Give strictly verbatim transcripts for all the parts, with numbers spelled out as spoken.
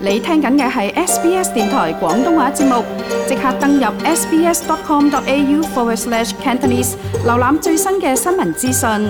你聽緊嘅係 S B S 電台廣東話節目，即刻登入 sbs.com.au forward slash Cantonese， 瀏覽最新嘅新聞資訊。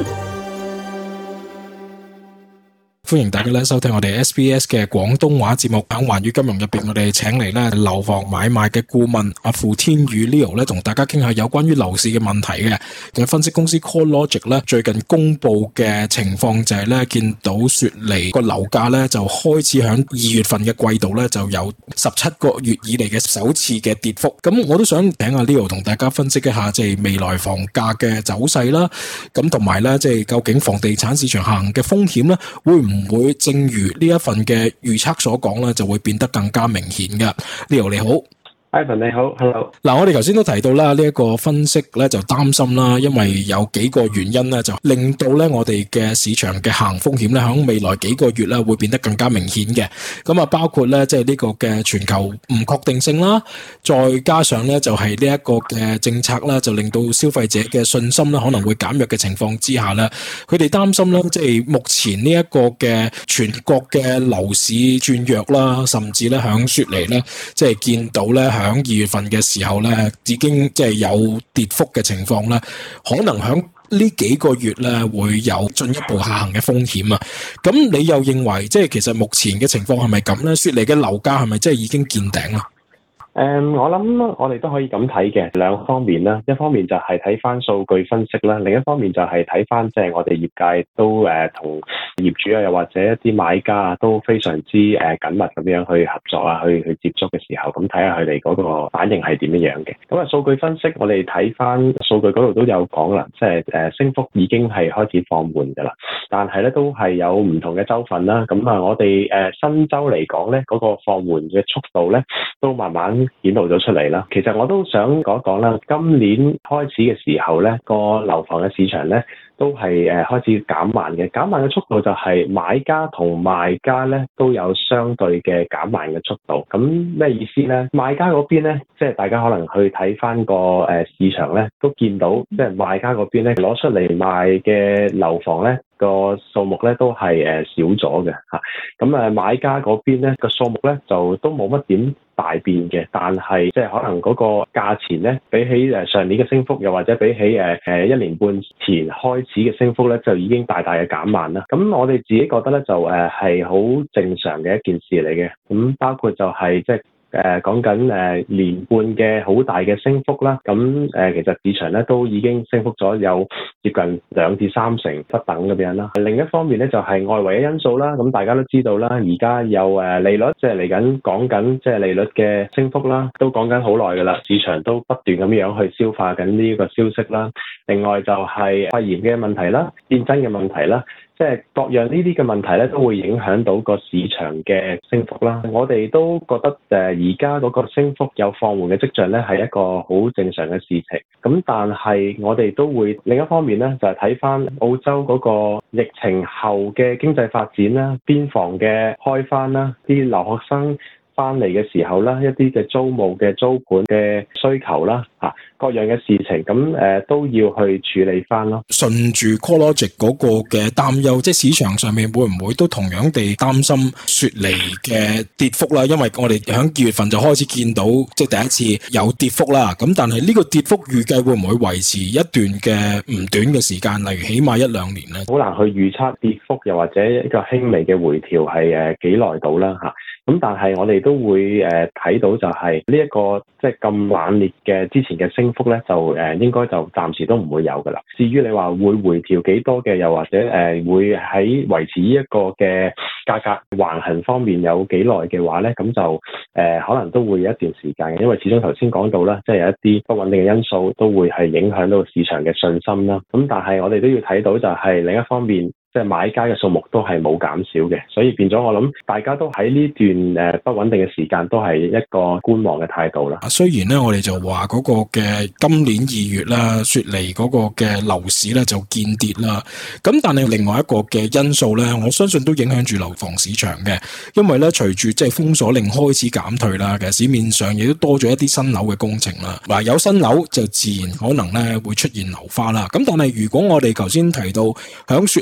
歡迎大家咧收聽我哋 S B S 嘅廣東話節目。喺環宇金融入邊，我哋請嚟咧樓房買賣嘅顧問阿傅天宇 Leo 咧，同大家傾下有關於樓市嘅問題嘅。嘅分析公司 CoreLogic 咧最近公布嘅情況就係咧，見到雪梨個樓價咧就開始喺二月份嘅季度咧就有十七個月以嚟嘅首次嘅跌幅。咁我都想請阿 Leo 同大家分析一下即係未來房價嘅走勢啦。咁同埋咧即係究竟房地產市場下行嘅風險咧會唔唔會正如呢一份嘅預測所講咧，就會變得更加明顯嘅。Leo 你好。 Ivan 你好 ，Hello。 嗱，我哋頭先都提到啦，呢一個分析咧就擔心啦，因為有幾個原因咧，就令到咧我哋嘅市場嘅下行風險咧，響未來幾個月咧會變得更加明顯嘅。咁啊，包括咧即係呢個嘅全球唔確定性啦，再加上咧就係呢一個嘅政策啦，就令到消費者嘅信心咧可能會減弱嘅情況之下咧，佢哋擔心咧即係目前呢一個嘅全國嘅樓市轉弱啦，甚至咧響雪梨咧即係見到咧響二月份嘅時候咧，已經即係有跌幅嘅情況咧，可能響呢幾個月咧會有進一步下行嘅風險啊。咁你又認為即係其實目前嘅情況係咪咁咧？雪梨嘅樓價係咪即係已經見頂啦？ 誒、嗯，我諗我哋都可以咁睇嘅，兩方面啦。一方面就係睇翻數據分析啦，另一方面就係睇翻即係我哋業界都誒同、呃、業主啊，又或者一啲買家啊，都非常之誒、呃、緊密咁樣去合作啊，去去接觸嘅時候，咁睇下佢哋嗰個反應係點樣樣嘅。咁啊，數據分析我哋睇翻數據嗰度都有講啦，即係誒升幅已經係開始放緩㗎啦，但係咧都係有唔同嘅州份啦。咁啊，我哋誒、呃、新州嚟講咧，嗰、那個放緩嘅速度咧都慢慢顯露咗出嚟啦。其實我都想講一講啦，今年開始嘅時候咧，個樓房嘅市場咧都係誒開始減慢嘅。減慢嘅速度就係買家同賣家咧都有相對嘅減慢嘅速度。咁咩意思咧？買家嗰邊咧，即係大家可能去睇翻個誒市場咧，都見到即係賣家嗰邊咧攞出嚟賣嘅樓房咧，個數目咧都係誒少咗嘅嚇。咁誒買家嗰邊咧個數目咧就都冇乜點大變嘅，但係即係可能嗰個價錢咧，比起誒上年嘅升幅，又或者比起誒誒一年半前開始嘅升幅咧，就已經大大嘅減慢啦。咁我哋自己覺得咧，就誒係好正常嘅一件事嚟嘅。咁包括就係即係。誒講緊誒年半嘅好大嘅升幅啦，咁誒、呃、其實市場咧都已經升幅咗有接近兩至三成不等咁樣啦。另一方面咧就係、是、外圍嘅因素啦，咁大家都知道啦，而家有誒利率，即係嚟緊講緊即係利率嘅升幅啦，都講緊好耐㗎啦，市場都不斷咁樣去消化緊呢個消息啦。另外就係肺炎嘅問題啦，戰爭嘅問題啦。即係各樣呢啲嘅問題咧，都會影響到個市場嘅升幅啦。我哋都覺得誒而家嗰個升幅有放緩嘅跡象咧，係一個好正常嘅事情。咁但係我哋都會另一方面咧，就係睇翻澳洲嗰個疫情後嘅經濟發展啦，邊防嘅開翻啦，啲留學生翻嚟嘅時候啦，一啲嘅租務嘅租盤嘅需求啦，嚇各樣嘅事情，咁誒、呃、都要去處理翻咯。 順住 CoreLogic 嗰個嘅擔憂，即係市場上面會唔會都同樣地擔心雪梨嘅跌幅啦？因為我哋響二月份就開始見到即係第一次有跌幅啦。咁但係呢個跌幅預計會唔會維持一段嘅唔短嘅時間，例如起碼一兩年咧？ 好難去預測跌幅，又或者一個輕微嘅回調係誒幾耐到啦嚇。咁但係我哋都會誒睇到就係呢一個即係咁猛烈嘅之前嘅升幅咧，就誒應該就暫時都唔會有噶啦。至於你話會回調幾多嘅，又或者誒會喺維持呢一個嘅價格橫行方面有幾耐嘅話咧，咁就誒可能都會有一段時間嘅，因為始終頭先講到啦，即係有一啲不穩定嘅因素都會係影響到市場嘅信心啦。咁但係我哋都要睇到就係另一方面。即係買家嘅數目都係冇減少嘅，所以變咗我諗大家都喺呢段誒不穩定嘅時間都係一個觀望嘅態度啦。 雖然咧我哋就話嗰個嘅今年二月啦，雪梨嗰個嘅樓市咧就見跌啦，咁但係另外一個嘅因素咧，我相信都影響住樓房市場嘅，因為咧隨住即係封鎖令開始減退啦，其實市面上亦都多咗一啲新樓嘅工程啦。嗱，有新樓就自然可能咧會出現樓花啦。咁但係如果我哋頭先提到響雪梨同埋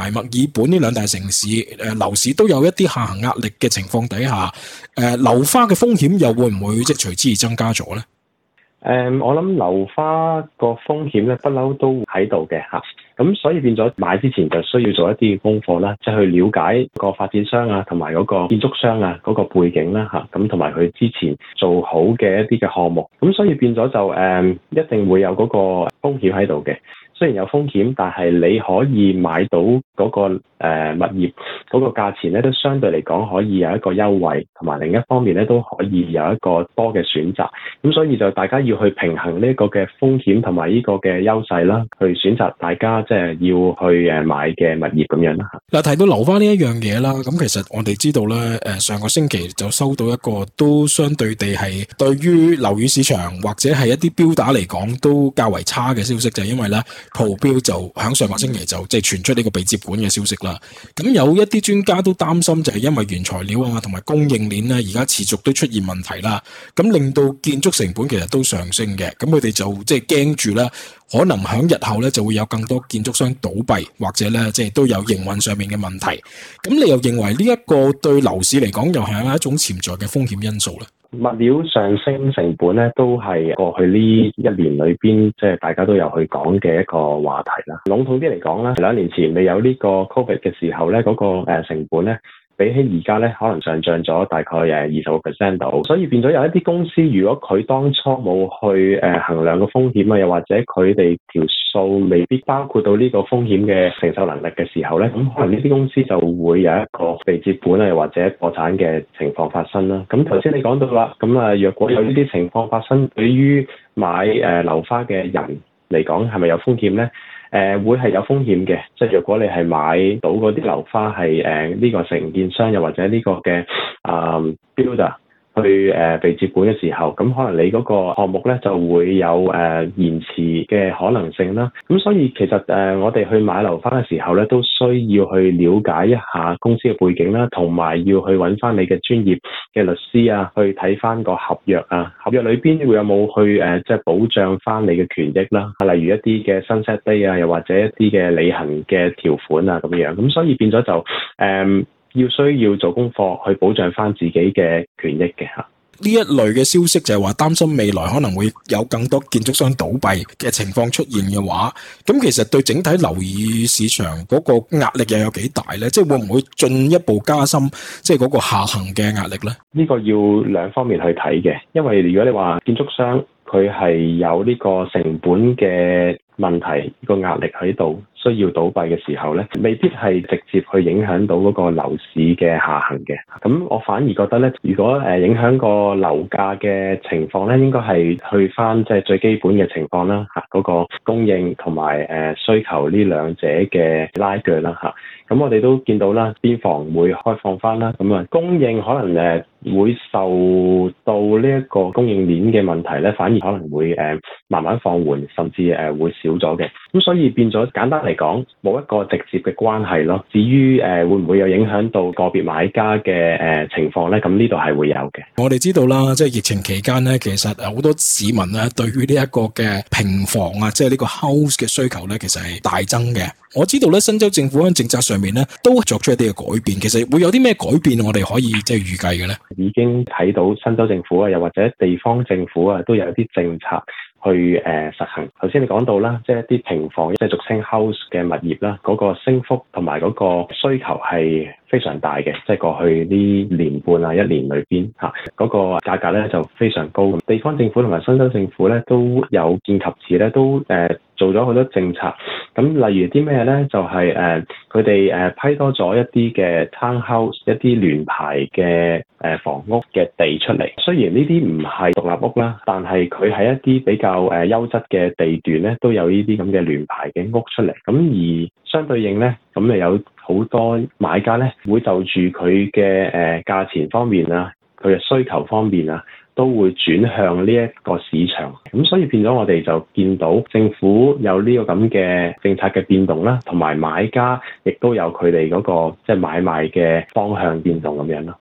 埋墨爾本呢兩大城市，誒樓市都有一啲下行壓力嘅情況底下，誒樓花嘅風險又會唔會即係隨之而增加咗咧？ 誒、嗯，我諗樓花個風險咧，不嬲都喺度嘅嚇，咁所以變咗買之前就需要做一啲功課啦，即係去了解個發展商啊，同埋嗰個建築商啊嗰個背景啦嚇，咁同埋佢之前做好嘅一啲嘅項目，咁所以變咗就誒、嗯、一定會有嗰個風險喺度嘅。雖然有風險，但係你可以買到嗰、那個誒、呃、物業嗰個價錢咧，都相對嚟講可以有一個優惠，同埋另一方面咧都可以有一個多嘅選擇。咁所以就大家要去平衡呢個嘅風險同埋呢個嘅優勢啦，去選擇大家即係要去誒買嘅物業咁樣啦。 嗱，提到樓花呢一樣嘢啦，咁其實我哋知道咧，誒上個星期就收到一個都相對地係對於樓宇市場或者係一啲標打嚟講都較為差嘅消息，就係因為咧。圖標就喺上個星期就即係傳出呢個被接管嘅消息啦。咁有一啲專家都擔心，就係因為原材料啊同埋供應鏈咧，而家持續都出現問題啦。咁令到建築成本其實都上升嘅。咁佢哋就即係驚住咧，可能喺日後咧就會有更多建築商倒閉，或者咧即係都有營運上面嘅問題。咁你又認為呢一個對樓市嚟講，又係一種潛在嘅風險因素咧？ 物料上升成本咧，都係過去呢一年裏邊，即係大家都有去講嘅一個話題啦。籠統啲嚟講啦，兩年前未有呢個 Covid 嘅時候咧，嗰個誒成本咧，比起而家咧，可能上漲咗大概誒二十個 percent 度，所以變咗有一啲公司，如果佢當初冇去誒衡量個風險啊，又或者佢哋條數未必包括到呢個風險嘅承受能力嘅時候咧，咁可能呢啲公司就會有一個被接管啊，又或者破產嘅情況發生啦。咁頭先你講到啦，咁啊，若果有呢啲情況發生，對於買誒樓花嘅人嚟講，係咪有風險咧？誒、呃、會係有風險嘅，即係若果你係買到嗰啲樓花係誒呢個承建商又或者呢個嘅啊、呃、builder 去誒、呃、被接管嘅時候，咁可能你嗰個項目咧就會有誒、呃、延遲嘅可能性啦。咁所以其實誒、呃、我哋去買樓花嘅時候咧，都需要去了解一下公司嘅背景啦，同埋要去揾翻你嘅專業嘅律師啊，去睇翻個合約啊，合約裏邊會有冇去誒即係保障翻你嘅權益啦，例如一啲嘅 sunset day 啊，又或者一啲嘅履行嘅條款啊咁樣。咁所以變咗就誒。呃要需要做功課去保障翻自己嘅權益嘅嚇。 呢一類嘅消息就係話擔心未來可能會有更多建築商倒閉嘅情況出現嘅話，咁其實對整體樓宇市場嗰個壓力又有幾大咧？即係會唔會進一步加深即係嗰個下行嘅壓力咧？呢個要兩方面去睇嘅，因為如果你話建築商佢係有呢個成本嘅問題，呢個壓力喺度，需要倒閉嘅時候咧，未必係直接去影響到嗰個樓市嘅下行嘅。咁我反而覺得咧，如果誒影響個樓價嘅情況咧，應該係去翻即係最基本嘅情況啦，嚇嗰個供應同埋誒需求呢兩者嘅拉鋸啦，嚇。咁我哋都見到啦，邊房會開放翻啦，咁啊供應可能誒會受到呢一個供應鏈嘅問題咧，反而可能會誒慢慢放緩，甚至誒會少咗嘅。咁所以變咗簡單嚟講，冇一個直接嘅關係咯。至於誒會唔會有影響到個別買家嘅誒情況咧？咁呢度係會有嘅。 我哋知道啦，即係疫情期間咧，其實好多市民咧對於呢一個嘅平房啊，即係呢個 house 嘅需求咧，其實係大增嘅。我知道咧，新州政府喺政策上面咧都作出一啲嘅改變。其實會有啲咩改變，我哋可以即係預計嘅咧？ 已經睇到新州政府啊，又或者地方政府啊，都有一啲政策去誒、呃、實行。頭先你講到啦，即係一啲平房，即係俗稱 house 嘅物業啦，嗰、那個升幅同埋嗰個需求係非常大嘅，即係過去呢年半啊一年裏邊嚇，嗰、那個價格咧就非常高。地方政府同埋新州政府咧都有見及此咧，都誒、呃、做咗好多政策。咁例如啲咩咧？就係誒佢哋誒批多咗一啲嘅 townhouse， 一啲聯排嘅誒房屋嘅地出嚟。雖然呢啲唔係獨立屋啦，但係佢喺一啲比較誒優質嘅地段咧，都有呢啲咁嘅聯排嘅屋出嚟。咁而相對應咧，咁就有好多買家咧會就住佢嘅誒價錢方面啊，佢嘅需求方面啊，都會轉向呢一個市場，咁所以變咗我哋就見到政府有呢個咁嘅政策嘅變動啦，同埋買家亦都有佢哋嗰個即係買賣嘅方向變動咁樣咯。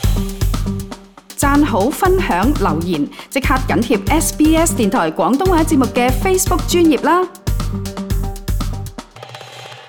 讚好、分享、留言，即刻緊貼 S B S 電台廣東話節目嘅 Facebook 專頁啦！